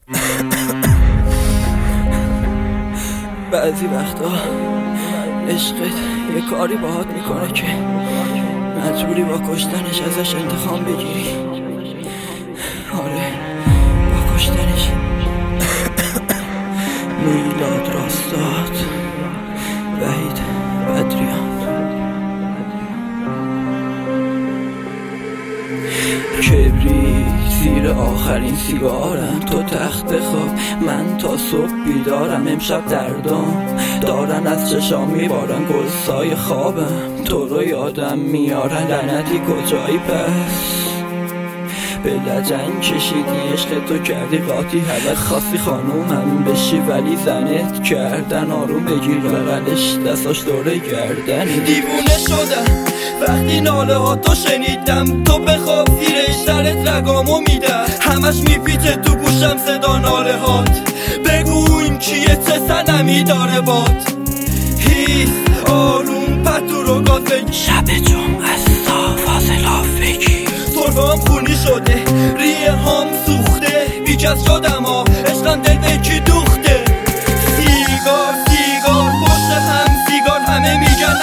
بعضی وقتا عشقت یه کاری باهات میکنه که مجبوری با کشتنش ازش انتقام بگیری. آره با کشتنش. میلاد راستاد، وحید بدریان. کبریت زیر آخرین سیگارم، تو تخت خواب من تا صبح بیدارم. امشب دردام دارن از چشام میبارن، گلسای خوابم تو رو یادم میارن. لعنتی کجایی پس؟ به لجنگ کشیدی عشق تو کردی قاطی، حالا خواستی خانومم بشی ولی زنت کردن. آروم بگیر بغلش دستاش دوره گردنی. دیوونه شدم وقتی ناله ها تو شنیدم، تو بخواب زیرش سرت رگامو میدم. همش میپیچه تو گوشم صدا ناله هات، بگو این کیه چه سنمی داره باد. هیس آروم پتو رو گازه، شب جمعه فاصله بگی. تربام خونی شده ریه هام سوخته، بیکس شدم ها عشقم دل به کی دوخته. سیگار سیگار پشت هم سیگار، همه میگن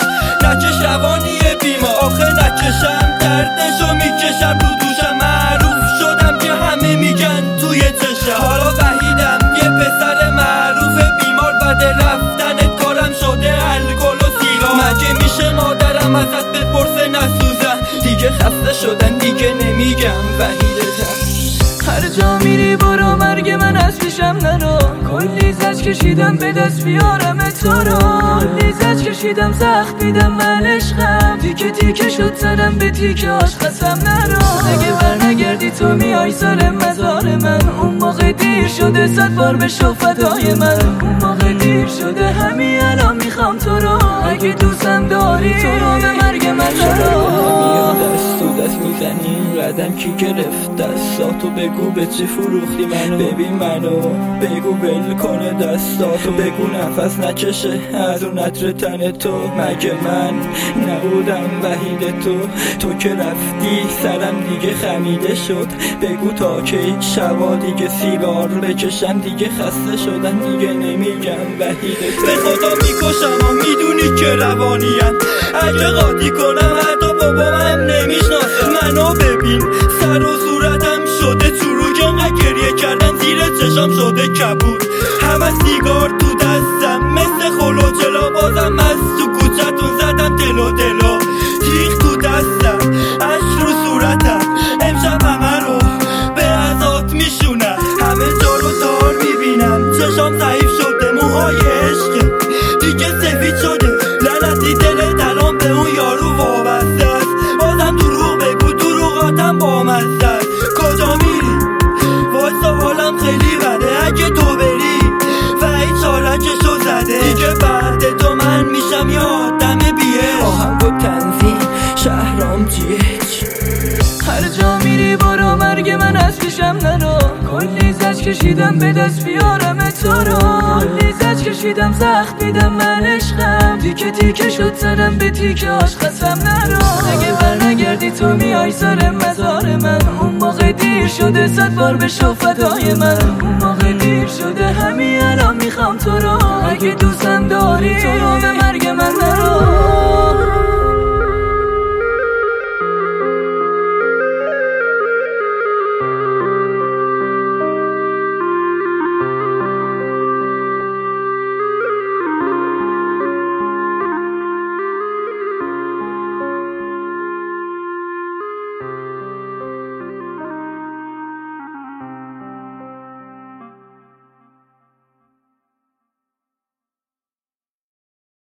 نکش روانیه بیما. آخه نکشم دردشو میکشم رو دوشم، معروف شدم که همه میگن توی چشم. حالا وحیدم یه پسر معروف بیمار، بد رفتنت کارم شده الکل و سیگار. مگه میشه مادرم ازت بپرسه نسوزم؟ دیگه خسته شدن دیگه نمیگم وحیدتم. هر جا میری برو مرگ من از پیشم نرو. کلی زج کشیدم به دست بیارم تو رو، کلی زج کشیدم زخم دیدم من عشقم. تیکه تیکه شد سرم به تیکه هاش قسم نرو. اگه برنگردی تو میای سر مزار من، اون موقع دیر شده 100 بار بشو فدای من. اون موقع دیر شده همین الان میخوام تو رو. اگه دوستم داری تو رو به مرگ من نرو. دست تو دست میزنی قدم کی گرفت دستاتو، بگو به چی فروختی منو. ببین منو بگو ول کنه دستاتو، بگو نفس نکشه از اون عطر تن تو. مگه من نبودم وحید تو که رفتی سرم دیگه خمیده شد. بگو تا کی شبا دیگه سیگار بکشم، دیگه خسته شدن دیگه نمیگم وحید تو. به خدا میکشم و میدونی که روانیم، اگه قاطی کنم حتی بابام نمیشناسه منو. ببین سر و صورتم شده چروک، انقدر گریه کردن زیر چشام شده کبود. همه سیگار تو دستم مثل خلوچلا، بازم از تو کوچتون زدم دلو تیغ تو دستم عشق رو صورتم. امشب همه رو به ازات میشونم، همه جا رو تار میبینم. چشام ضعیف شده موهای عشق دیگه سفید شده. لعنتی دل الان به اون یارو وابسته است. بازم دروغ بگو دروغاتم بامزه است. کجا میری؟ واسه حالم خیلی بده اگه تو بری. وحید چارکشو زده دیگه بعد تو من میشم یه آدم بیه. آهنگ و تنظیم شهرام جیچ. هر جا میری برو مرگ من از پیشم نرو. کلی زج کشیدم به دست بیارم تو رو، کلی زج کشیدم زخم دیدم من عشقم. تیکه تیکه شد سرم به تیکه هاش قسم نرو. اگه برنگردی تو میای سر مزار من، اون موقع دیر شده 100 بار بشو فدای من. اون موقع دیر شده همین الان میخوام تو رو. اگه دوستم داری تو رو به مرگ من نرو.